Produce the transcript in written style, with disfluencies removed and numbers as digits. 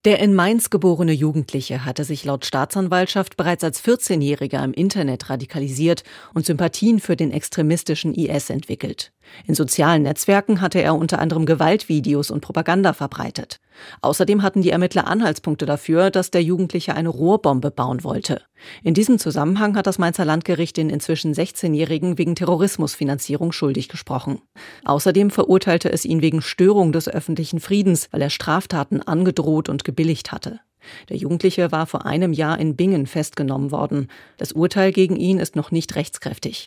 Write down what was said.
Der in Mainz geborene Jugendliche hatte sich laut Staatsanwaltschaft bereits als 14-Jähriger im Internet radikalisiert und Sympathien für den extremistischen IS entwickelt. In sozialen Netzwerken hatte er unter anderem Gewaltvideos und Propaganda verbreitet. Außerdem hatten die Ermittler Anhaltspunkte dafür, dass der Jugendliche eine Rohrbombe bauen wollte. In diesem Zusammenhang hat das Mainzer Landgericht den inzwischen 16-Jährigen wegen Terrorismusfinanzierung schuldig gesprochen. Außerdem verurteilte es ihn wegen Störung des öffentlichen Friedens, weil er Straftaten angedroht und gebilligt hatte. Der Jugendliche war vor einem Jahr in Bingen festgenommen worden. Das Urteil gegen ihn ist noch nicht rechtskräftig.